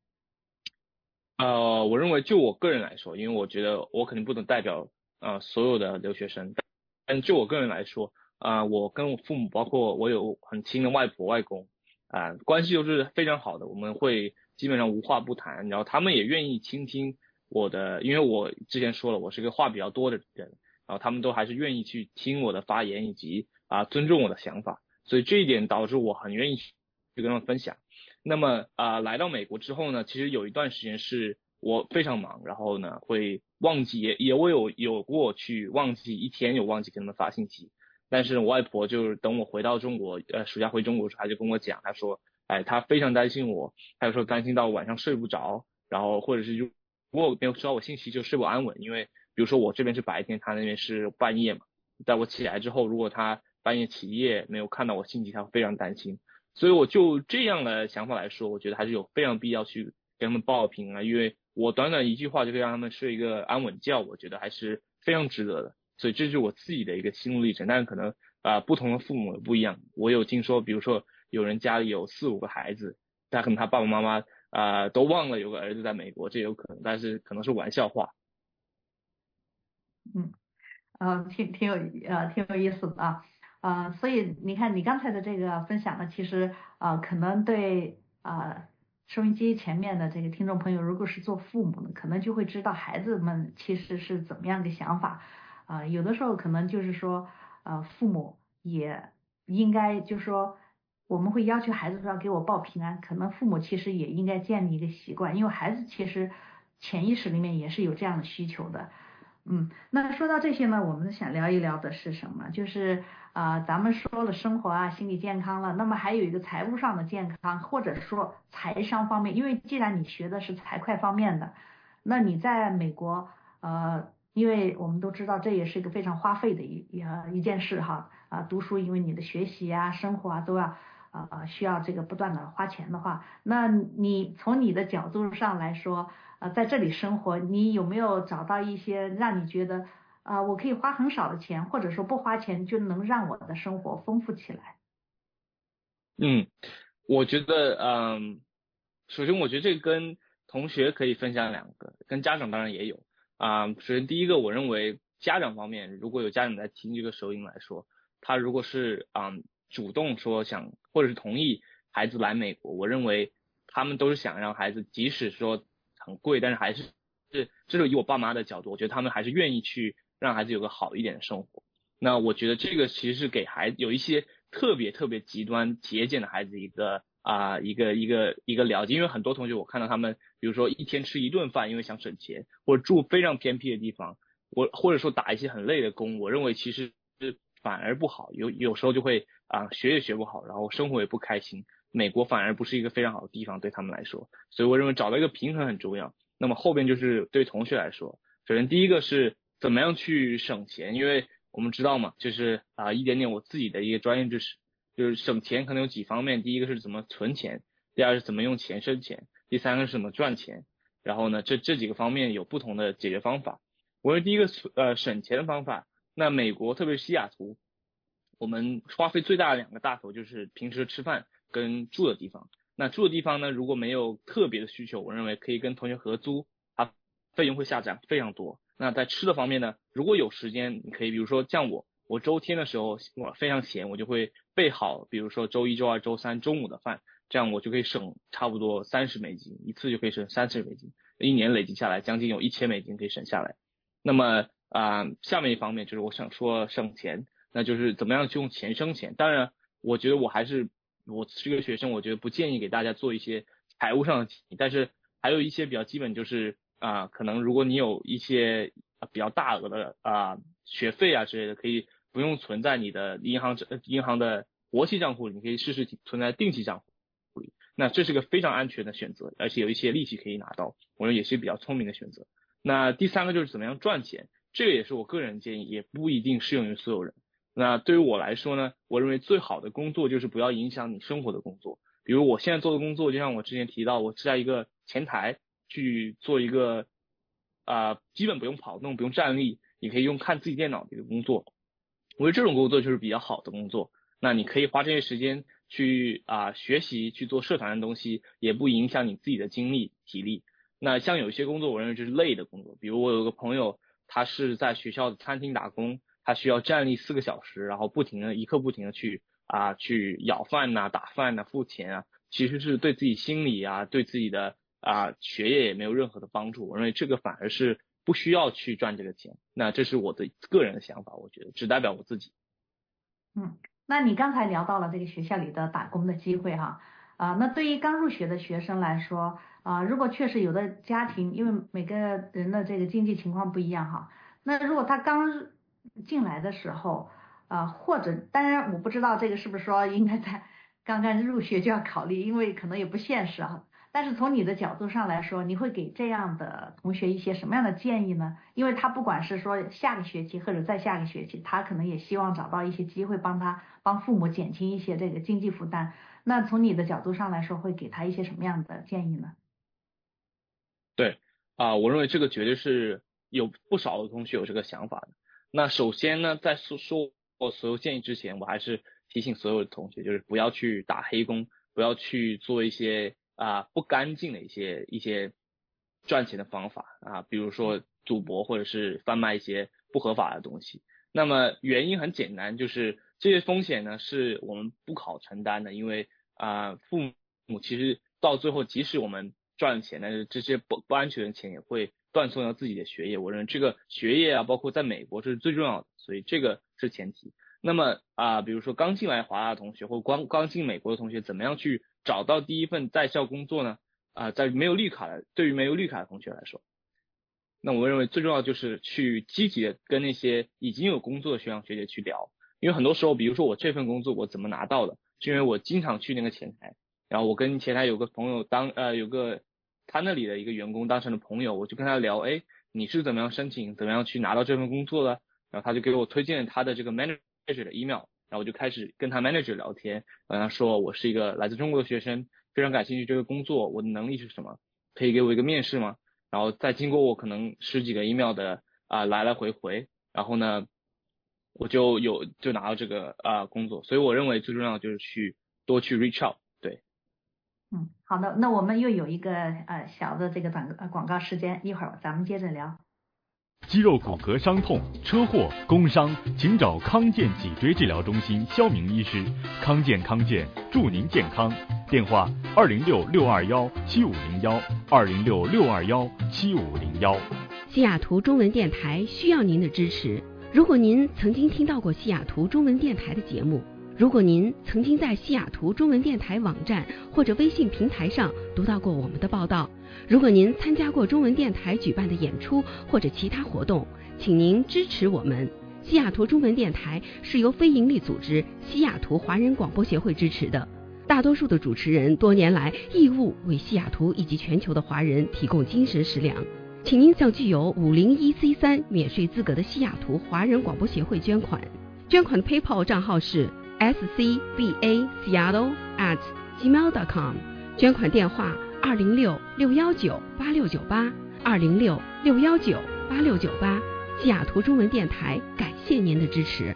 呃，我认为就我个人来说，因为我觉得我肯定不能代表呃所有的留学生，但就我个人来说， 啊、呃，我跟我父母，包括我有很亲的外婆外公啊、呃，关系都是非常好的，我们会基本上无话不谈，然后他们也愿意倾听我的，因为我之前说了我是个话比较多的人，然后他们都还是愿意去听我的发言以及啊、呃、尊重我的想法，所以这一点导致我很愿意去跟他们分享。那么啊、呃、来到美国之后呢，其实有一段时间是我非常忙，然后呢会忘记也也我有有过去忘记一天有忘记跟他们发信息，但是我外婆就是等我回到中国，呃暑假回中国的时候，她就跟我讲，她说，哎，她非常担心我，她有时候担心到晚上睡不着，然后或者是如果没有收到我信息就睡不安稳，因为比如说我这边是白天，她那边是半夜嘛，在我起来之后，如果她半夜起夜没有看到我信息，她会非常担心，所以我就这样的想法来说，我觉得还是有非常必要去跟他们报平啊，因为我短短一句话就可以让他们睡一个安稳觉，我觉得还是非常值得的。所以这是我自己的一个心路历程，但是可能啊、呃、不同的父母不一样。我有听说，比如说有人家里有四五个孩子，但可能他爸爸妈妈啊、呃、都忘了有个儿子在美国，这有可能，但是可能是玩笑话。 嗯，呃，挺挺有呃挺有意思的啊，呃，所以你看你刚才的这个分享呢，其实呃可能对呃收音机前面的这个听众朋友，如果是做父母的，可能就会知道孩子们其实是怎么样的想法。啊、呃，有的时候可能就是说，呃，父母也应该就是说，我们会要求孩子说要给我报平安，可能父母其实也应该建立一个习惯，因为孩子其实潜意识里面也是有这样的需求的。嗯，那说到这些呢，我们想聊一聊的是什么？就是啊、呃，咱们说了生活啊、心理健康了，那么还有一个财务上的健康，或者说财商方面，因为既然你学的是财会方面的，那你在美国，呃，因为我们都知道这也是一个非常花费的一一呃一件事哈，啊、读书因为你的学习啊、生活啊都要啊、呃、需要这个不断的花钱的话，那你从你的角度上来说。呃，在这里生活，你有没有找到一些让你觉得啊、呃，我可以花很少的钱，或者说不花钱就能让我的生活丰富起来？ 嗯，我觉得，嗯，首先我觉得这个跟同学可以分享两个，跟家长当然也有啊、首先第一个，我认为家长方面，如果有家长在听这个收音来说，他如果是啊、主动说想或者是同意孩子来美国，我认为他们都是想让孩子，即使说很贵，但是还是是这是以我爸妈的角度，我觉得他们还是愿意去让孩子有个好一点的生活。那我觉得这个其实是给孩子有一些特别特别极端节俭的孩子一个啊、呃、一个一个一个了解，因为很多同学我看到他们，比如说一天吃一顿饭，因为想省钱，或者住非常偏僻的地方，我或者说打一些很累的工，我认为其实是反而不好，有有时候就会啊、呃、学也学不好，然后生活也不开心。美国反而不是一个非常好的地方对他们来说，所以我认为找到一个平衡很重要。那么后边就是对同学来说，首先第一个是怎么样去省钱，因为我们知道嘛，就是啊、呃、一点点我自己的一个专业知识，就是省钱可能有几方面，第一个是怎么存钱，第二是怎么用钱生钱，第三个是怎么赚钱，然后呢这这几个方面有不同的解决方法。我认为第一个呃省钱的方法，那美国特别是西雅图，我们花费最大的两个大头就是平时吃饭跟住的地方。那住的地方呢，如果没有特别的需求，我认为可以跟同学合租，它费用会下降非常多。那在吃的方面呢，如果有时间，你可以比如说像我，我周天的时候我非常闲，我就会备好，比如说周一周二周三中午的饭，这样我就可以省差不多三十美金，一次就可以省三十美金，一年累积下来将近有一千美金可以省下来。那么啊、呃，下面一方面就是我想说省钱，那就是怎么样去用钱生钱。当然，我觉得我还是我是个学生，我觉得不建议给大家做一些财务上的建议，但是还有一些比较基本，就是啊、呃，可能如果你有一些比较大额的啊、呃、学费啊之类的，可以不用存在你的银行银行的活期账户里，你可以试试存在定期账户里。那这是个非常安全的选择，而且有一些利息可以拿到，我认为也是比较聪明的选择。那第三个就是怎么样赚钱，这个也是我个人建议，也不一定适用于所有人。那对于我来说呢，我认为最好的工作就是不要影响你生活的工作。比如我现在做的工作，就像我之前提到，我是在一个前台去做一个啊、呃，基本不用跑动、不用站立，你可以用看自己电脑的一个工作。我觉得这种工作就是比较好的工作。那你可以花这些时间去啊、呃、学习，去做社团的东西，也不影响你自己的精力、体力。那像有一些工作，我认为就是累的工作，比如我有个朋友，他是在学校的餐厅打工。 他需要站立四个小时，然后不停的一刻不停的去啊去舀饭呐、打饭呐、付钱啊，其实是对自己心理啊、对自己的啊学业也没有任何的帮助。我认为这个反而是不需要去赚这个钱。那这是我的个人的想法，我觉得只代表我自己。 嗯，那你刚才聊到了这个学校里的打工的机会哈，啊、那对于刚入学的学生来说，啊、如果确实有的家庭，因为每个人的这个经济情况不一样哈，那如果他刚进来的时候，啊、或者当然我不知道这个是不是说应该在刚刚入学就要考虑，因为可能也不现实啊。但是从你的角度上来说，你会给这样的同学一些什么样的建议呢？因为他不管是说下个学期或者再下个学期，他可能也希望找到一些机会帮他帮父母减轻一些这个经济负担。那从你的角度上来说，会给他一些什么样的建议呢？ 对啊、我认为这个绝对是有不少的同学有这个想法的。那首先呢，在说说我所有建议之前，我还是提醒所有的同学，就是不要去打黑工，不要去做一些啊、不干净的一些一些赚钱的方法啊，比如说赌博或者是贩卖一些不合法的东西。那么原因很简单，就是这些风险呢是我们不好承担的，因为啊、父母其实到最后，即使我们赚钱，但是这些不不安全的钱也会断送掉自己的学业。我认为这个学业啊，包括在美国这是最重要的，所以这个是前提。那么啊、比如说刚进来华大的同学或刚刚进美国的同学，怎么样去找到第一份在校工作呢？啊、在没有绿卡的，对于没有绿卡的同学来说，那我认为最重要就是去积极的跟那些已经有工作的学长学姐去聊，因为很多时候，比如说我这份工作我怎么拿到的，是因为我经常去那个前台，然后我跟前台有个朋友当呃有个他那里的一个员工当成了朋友，我就跟他聊，哎，你是怎么样申请，怎么样去拿到这份工作的？然后他就给我推荐了他的这个 manager 的 email， 然后我就开始跟他 manager 聊天，跟他说我是一个来自中国的学生，非常感兴趣这个工作，我的能力是什么，可以给我一个面试吗？然后再经过我可能十几个 email 的啊、来来回回，然后呢，我就有就拿到这个啊、工作，所以我认为最重要的就是去多去 reach out。对， 嗯，好的，那我们又有一个呃小的这个广呃广告时间，一会儿咱们接着聊。 肌肉骨骼伤痛、车祸、工伤，请找康健脊椎治疗中心肖明医师。康健康健，祝您健康。电话：二零六六二幺七五零幺，二零六六二幺七五零幺。 西雅图中文电台需要您的支持。如果您曾经听到过西雅图中文电台的节目，如果您曾经在西雅图中文电台网站或者微信平台上读到过我们的报道，如果您参加过中文电台举办的演出或者其他活动，请您支持我们。西雅图中文电台是由非营利组织西雅图华人广播协会支持的，大多数的主持人多年来义务为西雅图以及全球的华人提供精神食粮。请您向具有五零一 C 三免税资格的西雅图华人广播协会捐款，捐款的 PayPal 账号是 s c b a seattle at gmail dot com， 捐款电话二零六六幺九八六九八，二零六六幺九八六九八。西雅图中文电台感谢您的支持。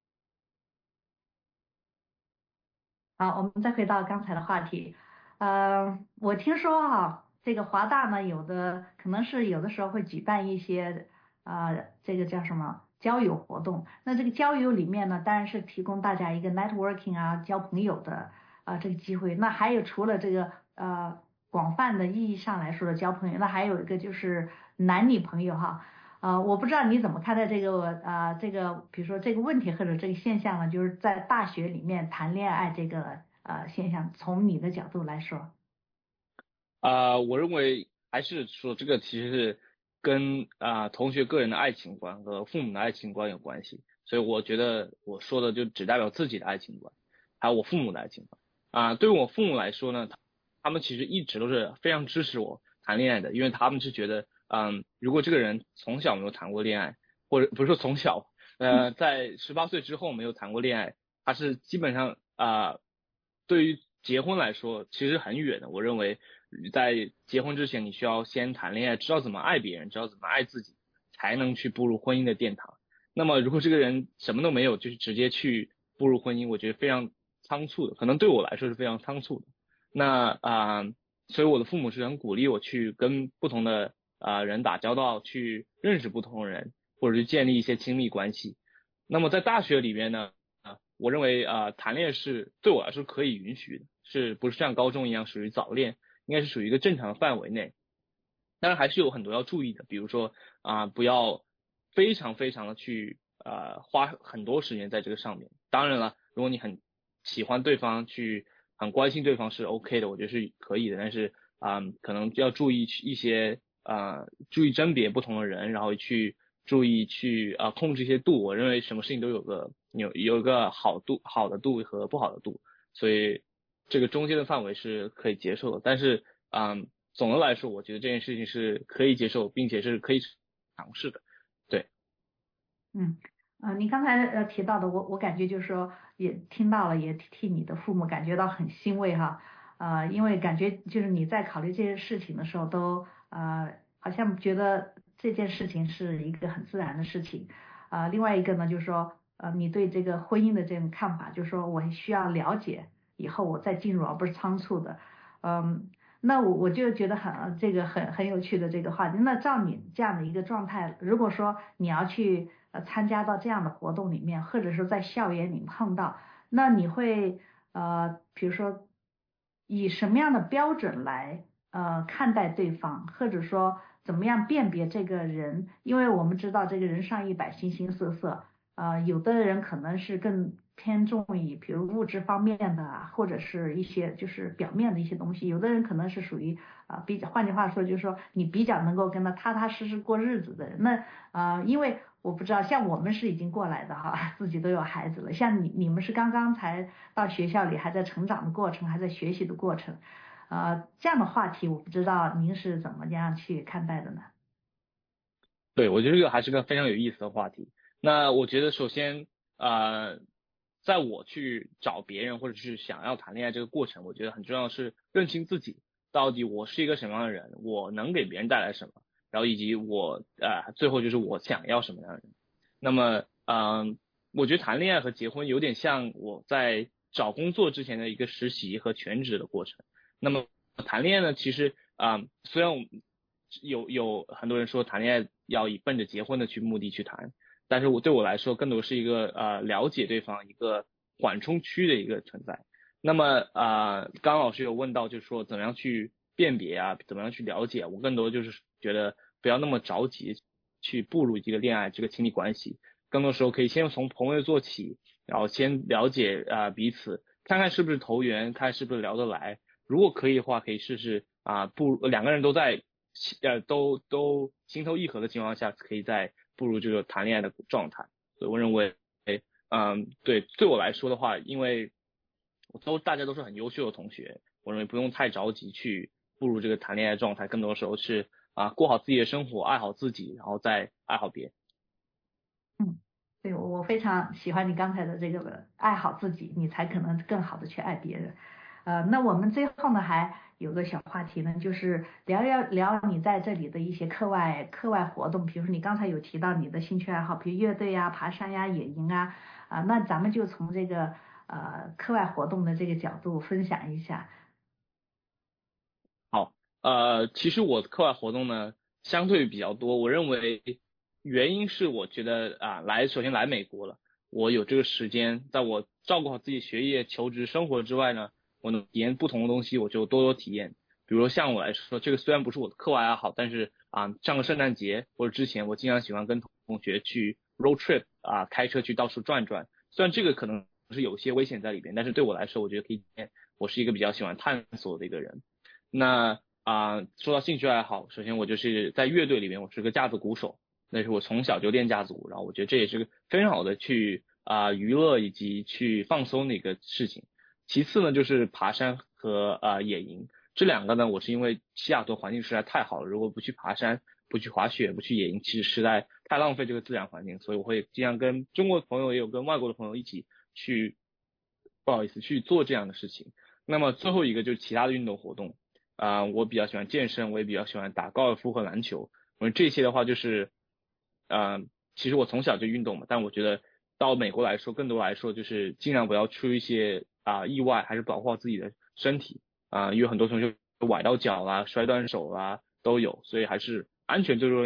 好，我们再回到刚才的话题。呃，我听说哈，这个华大呢，有的可能是有的时候会举办一些呃，这个叫什么交友活动。那这个交友里面呢，当然是提供大家一个 networking 啊，交朋友的啊、呃、这个机会。那还有除了这个呃广泛的意义上来说的交朋友，那还有一个就是男女朋友哈。呃，我不知道你怎么看待这个呃这个，比如说这个问题或者这个现象呢？就是在大学里面谈恋爱这个呃现象，从你的角度来说。 啊、呃，我认为还是说这个其实是跟啊、呃、同学个人的爱情观和父母的爱情观有关系，所以我觉得我说的就只代表自己的爱情观，还有我父母的爱情观啊、呃。对于我父母来说呢，他们其实一直都是非常支持我谈恋爱的，因为他们是觉得。嗯，如果这个人从小没有谈过恋爱，或者不是说从小，呃，在十八岁之后没有谈过恋爱，他是基本上啊、呃，对于结婚来说其实很远的。我认为在结婚之前，你需要先谈恋爱，知道怎么爱别人，知道怎么爱自己，才能去步入婚姻的殿堂。那么如果这个人什么都没有，就是直接去步入婚姻，我觉得非常仓促的，可能对我来说是非常仓促的。那啊、呃，所以我的父母是很鼓励我去跟不同的啊、呃，人打交道，去认识不同的人，或者是建立一些亲密关系。 那么在大学里面呢，啊，我认为啊、呃，谈恋爱是对我来说可以允许的，是不是像高中一样属于早恋，应该是属于一个正常的范围内。当然还是有很多要注意的，比如说啊、呃，不要非常非常的去呃花很多时间在这个上面。当然了，如果你很喜欢对方，去很关心对方是 OK 的，我觉得是可以的。但是啊、呃，可能要注意一些呃，注意甄别不同的人，然后去注意去啊、呃、控制一些度。我认为什么事情都有个有有一个好度好的度和不好的度，所以这个中间的范围是可以接受的。但是嗯。呃总的来说，我觉得这件事情是可以接受，并且是可以尝试的。对， 嗯，呃，你刚才呃提到的，我我感觉就是说，也听到了，也替你的父母感觉到很欣慰哈，呃，因为感觉就是你在考虑这些事情的时候都，呃，好像觉得这件事情是一个很自然的事情，呃，另外一个呢，就是说，呃，你对这个婚姻的这种看法，就是说我需要了解以后我再进入，而不是仓促的，嗯。那我我就觉得很这个很很有趣的这个话题。那照你这样的一个状态，如果说你要去呃参加到这样的活动里面，或者说在校园里碰到，那你会呃比如说以什么样的标准来呃看待对方，或者说怎么样辨别这个人？因为我们知道这个人上一百，形形色色，呃有的人可能是更偏重于比如物质方面的啊，或者是一些就是表面的一些东西。有的人可能是属于啊、呃、比较，换句话说就是说你比较能够跟他踏踏实实过日子的人。那啊、呃、因为我不知道，像我们是已经过来的哈，自己都有孩子了，像你你们是刚刚才到学校里，还在成长的过程，还在学习的过程，呃这样的话题我不知道您是怎么样去看待的呢？ 对，我觉得这个还是个非常有意思的话题。那我觉得首先呃在我去找别人或者是想要谈恋爱这个过程，我觉得很重要的是认清自己，到底我是一个什么样的人，我能给别人带来什么，然后以及我呃最后就是我想要什么样的人。那么嗯、呃，我觉得谈恋爱和结婚有点像我在找工作之前的一个实习和全职的过程。那么谈恋爱呢，其实啊、呃、虽然我们有有很多人说谈恋爱要以奔着结婚的去目的去谈，但是我对我来说更多是一个呃了解对方一个缓冲区的一个存在。那么呃刚刚老师有问到就是说怎么样去辨别啊，怎么样去了解，我更多就是觉得不要那么着急去步入这个恋爱这个亲密关系，更多时候可以先从朋友做起，然后先了解啊、呃、彼此，看看是不是投缘，看是不是聊得来，如果可以的话可以试试啊步两个人都在呃都都心头意合的情况下，可以再步入这个谈恋爱的状态。所以我认为嗯对对我来说的话，因为都大家都是很优秀的同学，我认为不用太着急去步入这个谈恋爱状态，更多的时候是啊过好自己的生活，爱好自己，然后再爱好别人。 嗯，对，我非常喜欢你刚才的这个爱好自己，你才可能更好的去爱别人。呃，那我们最后呢还有个小话题呢，就是聊聊聊你在这里的一些课外课外活动，比如说你刚才有提到你的兴趣爱好，比如乐队呀、爬山呀、野营啊，啊、呃，那咱们就从这个呃课外活动的这个角度分享一下。 好，呃，其实我的课外活动呢相对比较多，我认为原因是我觉得啊，来首先来美国了，我有这个时间，在我照顾好自己学业、求职、生活之外呢，我能体验不同的东西，我就多多体验。比如说像我来说，这个虽然不是我的课外爱好，但是啊，上个圣诞节或者之前，我经常喜欢跟同学去 road trip 啊，开车去到处转转。虽然这个可能是有些危险在里边，但是对我来说，我觉得可以体验。我是一个比较喜欢探索的一个人。那啊，说到兴趣爱好，首先我就是在乐队里面，我是个架子鼓手，那是我从小就练架子鼓，然后我觉得这也是个非常好的去啊、娱乐以及去放松的一个事情。其次呢，就是爬山和呃野营，这两个呢，我是因为西雅图环境实在太好了，如果不去爬山、不去滑雪、不去野营，其实实在太浪费这个自然环境，所以我会经常跟中国的朋友也有跟外国的朋友一起去，不好意思去做这样的事情。那么最后一个就是其他的运动活动。啊、呃，我比较喜欢健身，我也比较喜欢打高尔夫和篮球。我这些的话就是，呃，其实我从小就运动嘛，但我觉得到美国来说，更多来说就是尽量不要出一些啊、呃、意外，还是保护好自己的身体啊、呃，有很多同学崴到脚啦、摔断手啦都有，所以还是安全最重要。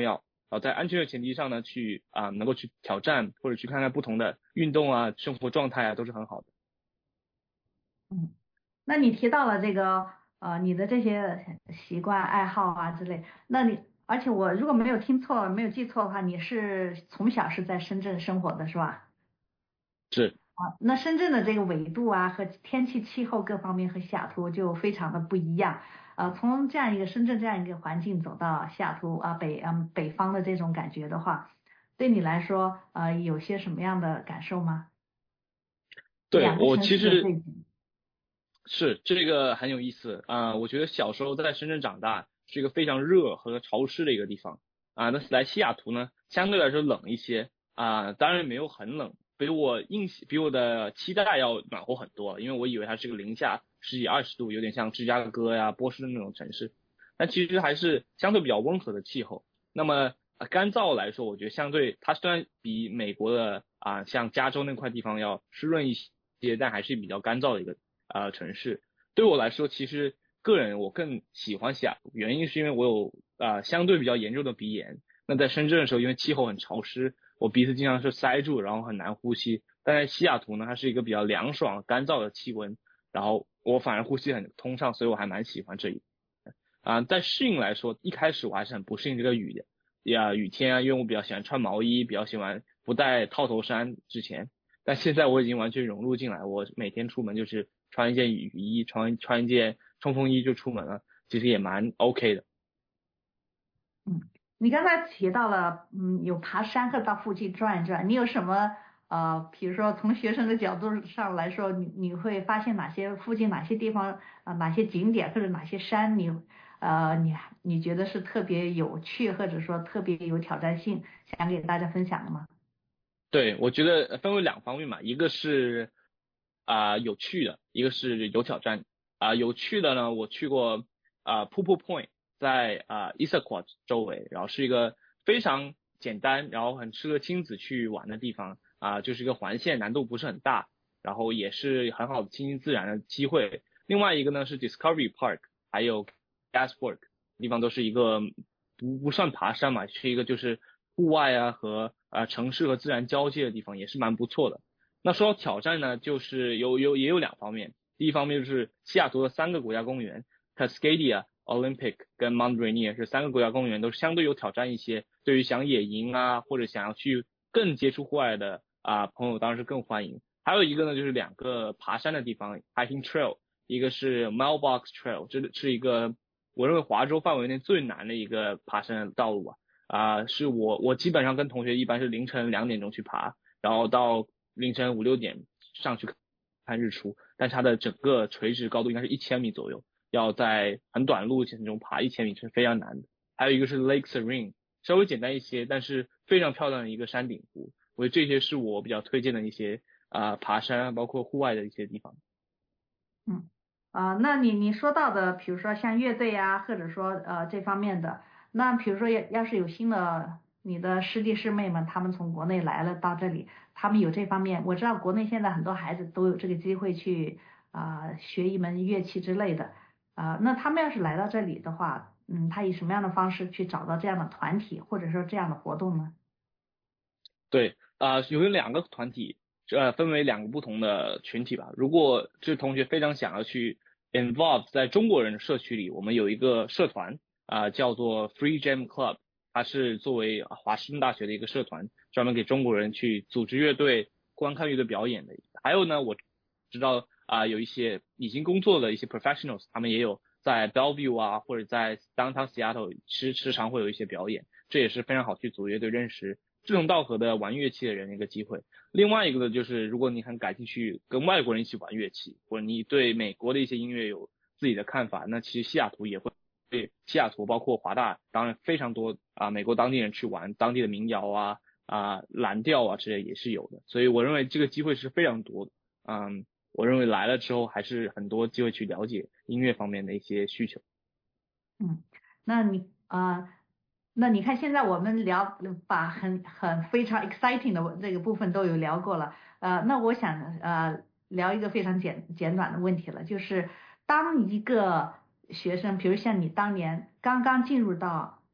然后在安全的前提上呢，去啊、呃、能够去挑战或者去看看不同的运动啊、生活状态啊，都是很好的。 嗯，那你提到了这个呃你的这些习惯爱好啊之类，那你而且我如果没有听错没有记错的话，你是从小是在深圳生活的是吧？ 是。 啊，那深圳的这个纬度啊和天气气候各方面和西雅图就非常的不一样。呃，从这样一个深圳这样一个环境走到西雅图啊北嗯北方的这种感觉的话，对你来说呃有些什么样的感受吗？ 对， 两个城市的我其实背景。 是这个很有意思啊、呃，我觉得小时候在深圳长大是一个非常热和潮湿的一个地方啊，那来西雅图呢相对来说冷一些啊，当然没有很冷，比我印比我的期待要暖和很多，因为我以为它是个零下十几二十度，有点像芝加哥呀、波士顿那种城市，但其实还是相对比较温和的气候。那么、呃、干燥来说，我觉得相对它虽然比美国的啊、像加州那块地方要湿润一些，但还是比较干燥的一个啊、呃、城市。对我来说，其实个人我更喜欢西雅图，原因是因为我有啊、呃、相对比较严重的鼻炎。那在深圳的时候，因为气候很潮湿，我鼻子经常是塞住，然后很难呼吸。但在西雅图呢，它是一个比较凉爽、干燥的气温，然后我反而呼吸很通畅，所以我还蛮喜欢这里。啊、呃，在适应来说，一开始我还是很不适应这个雨的呀，雨天啊，因为我比较喜欢穿毛衣，比较喜欢不带套头衫之前。但现在我已经完全融入进来，我每天出门就是穿一件雨衣，穿穿一件冲锋衣就出门了，其实也蛮 OK 的。 嗯，你刚才提到了，嗯，有爬山和到附近转一转，你有什么呃，比如说从学生的角度上来说，你你会发现哪些附近哪些地方啊、呃，哪些景点或者哪些山你呃你你觉得是特别有趣或者说特别有挑战性，想给大家分享的吗？ 对，我觉得分为两方面嘛，一个是啊、呃、有趣的，一个是有挑战啊、呃、有趣的呢，我去过啊 Pupil Point， 在啊 Issaquah 周围，然后是一个非常简单，然后很适合亲子去玩的地方啊、呃，就是一个环线，难度不是很大，然后也是很好的亲近自然的机会。另外一个呢是 Discovery Park， 还有 Gasworks 地方都是一个不不算爬山嘛，是一个就是户外啊和啊、呃、城市和自然交界的地方，也是蛮不错的。那说到挑战呢，就是有有也有两方面，第一方面就是西雅图的三个国家公园 Cascadia、Olympic 跟 Mount Rainier 是三个国家公园，都相对有挑战一些，对于想野营啊或者想要去更接触户外的啊、呃、朋友当然是更欢迎。还有一个呢就是两个爬山的地方 hiking trail， 一个是 Mailbox Trail， 这是一个我认为华州范围内最难的一个爬山的道路啊。啊、呃，是我我基本上跟同学一般是凌晨两点钟去爬，然后到凌晨五六点上去看日出，但是它的整个垂直高度应该是一千米左右，要在很短路线中爬一千米是非常难的。还有一个是 Lake Serene， 稍微简单一些，但是非常漂亮的一个山顶湖。我觉得这些是我比较推荐的一些啊、呃、爬山包括户外的一些地方。 嗯，啊、呃，那你你说到的，比如说像乐队啊，或者说呃这方面的。那比如说要要是有新的你的师弟师妹们，他们从国内来了到这里，他们有这方面，我知道国内现在很多孩子都有这个机会去啊、呃、学一门乐器之类的啊、呃，那他们要是来到这里的话，嗯，他以什么样的方式去找到这样的团体或者说这样的活动呢？ 对啊、呃，有两个团体，呃，分为两个不同的群体吧。如果这同学非常想要去 involve 在中国人的社区里，我们有一个社团。啊、呃，叫做 Free Jam Club， 它是作为华盛顿大学的一个社团，专门给中国人去组织乐队、观看乐队表演的。还有呢，我知道啊、呃，有一些已经工作的一些 professionals， 他们也有在 Bellevue 啊，或者在 Downtown Seattle 时时常会有一些表演，这也是非常好去组乐队、认识志同道合的玩乐器的人的一个机会。另外一个呢，就是如果你很感兴趣跟外国人一起玩乐器，或者你对美国的一些音乐有自己的看法，那其实西雅图也会。对西雅图包括华大，当然非常多啊、呃，美国当地人去玩当地的民谣啊啊、呃、蓝调啊之类也是有的，所以我认为这个机会是非常多的。嗯，我认为来了之后还是很多机会去了解音乐方面的一些需求。 嗯，那你啊、呃，那你看现在我们聊把很很非常 exciting 的这个部分都有聊过了，呃，那我想呃聊一个非常简简短的问题了，就是当一个学生，比如像你当年刚刚进入到啊、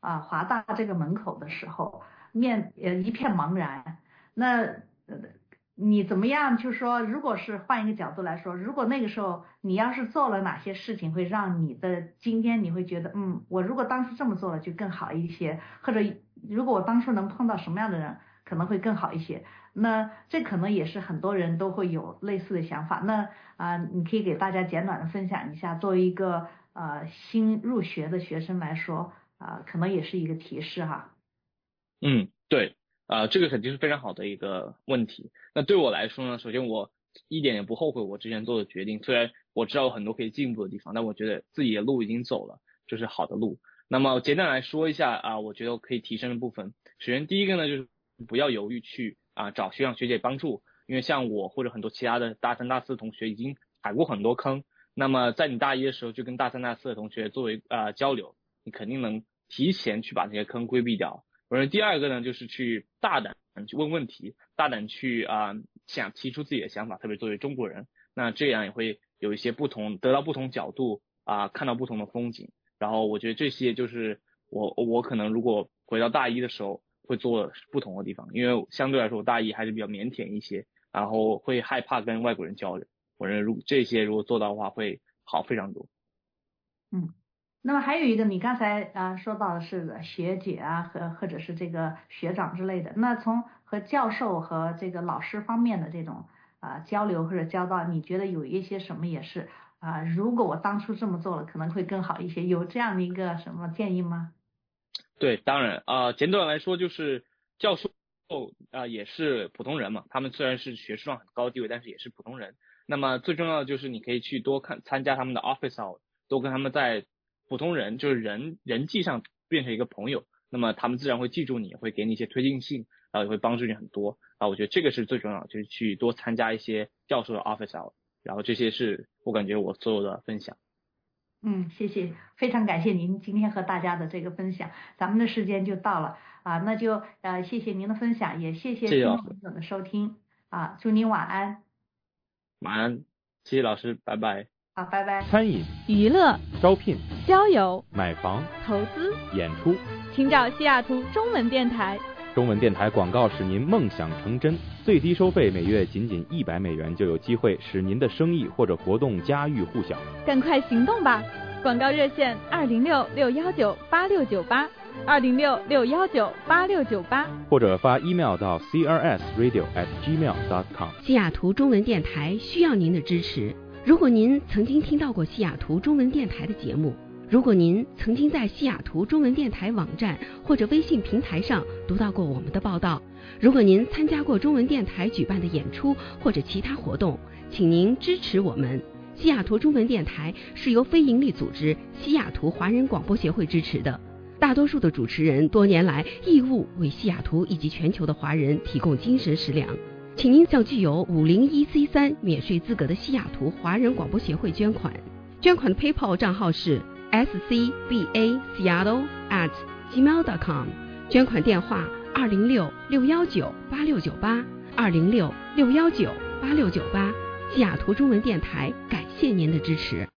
啊华大这个门口的时候，面呃一片茫然，那呃你怎么样？就是说，如果是换一个角度来说，如果那个时候你要是做了哪些事情，会让你的今天你会觉得，嗯，我如果当时这么做了就更好一些，或者如果我当初能碰到什么样的人，可能会更好一些。那这可能也是很多人都会有类似的想法。那啊、呃，你可以给大家简短的分享一下，作为一个呃新入学的学生来说，啊、呃，可能也是一个提示哈。 嗯，对。啊、呃，这个肯定是非常好的一个问题。那对我来说呢，首先我一点也不后悔我之前做的决定，虽然我知道有很多可以进步的地方，但我觉得自己的路已经走了，就是好的路。那么简单来说一下啊、呃，我觉得可以提升的部分。首先第一个呢，就是不要犹豫去啊、呃、找学长学姐帮助，因为像我或者很多其他的大三大四的同学已经踩过很多坑。那么在你大一的时候就跟大三大四的同学作为啊、呃、交流，你肯定能提前去把这些坑规避掉。而第二个呢，就是去大胆去问问题，大胆去啊、呃、想提出自己的想法，特别作为中国人，那这样也会有一些不同，得到不同角度啊、呃，看到不同的风景。然后我觉得这些就是我我可能如果回到大一的时候会做不同的地方，因为相对来说我大一还是比较腼腆一些，然后会害怕跟外国人交流。我认为如这些如果做到的话会好非常多。 嗯。那么还有一个，你刚才啊、呃、说到的是学姐啊和或者是这个学长之类的，那从和教授和这个老师方面的这种啊、呃、交流或者交道，你觉得有一些什么也是啊、呃，如果我当初这么做了，可能会更好一些，有这样的一个什么建议吗？ 对，当然啊、呃，简短来说就是教授啊、呃、也是普通人嘛，他们虽然是学术上很高地位，但是也是普通人。那么最重要的就是你可以去多看参加他们的 office hour， 多跟他们在普通人就是人人际上变成一个朋友，那么他们自然会记住你，会给你一些推进性，然后也会帮助你很多啊。我觉得这个是最重要的，就是去多参加一些教授的 office hour， 然后这些是我感觉我所有的分享。 嗯，谢谢，非常感谢您今天和大家的这个分享，咱们的时间就到了啊，那就呃谢谢您的分享，也谢谢听众朋友的收听啊，祝您晚安。 晚安，谢谢老师，拜拜。 好，拜拜。 餐饮、 娱乐、 招聘、 交友、 买房、 投资、 演出， 请找西雅图中文电台。 中文电台广告使您梦想成真，最低收费每月仅仅一百美元，就有机会使您的生意或者活动家喻户晓。 赶快行动吧！广告热线二零六六幺九八六九八，二零六六幺九八六九八， 或者发 email 到 c r s radio at gmail dot com。 西雅图中文电台需要您的支持。如果您曾经听到过西雅图中文电台的节目，如果您曾经在西雅图中文电台网站或者微信平台上读到过我们的报道，如果您参加过中文电台举办的演出或者其他活动，请您支持我们。西雅图中文电台是由非营利组织西雅图华人广播协会支持的，大多数的主持人多年来义务为西雅图以及全球的华人提供精神食粮。请您向具有五零一 C 三 免税资格的西雅图华人广播协会捐款，捐款的 PayPal 账号是 s c b a seattle at gmail dot com， 捐款电话二零六六幺九八六九八，二零六六幺九八六九八。西雅图中文电台感谢您的支持。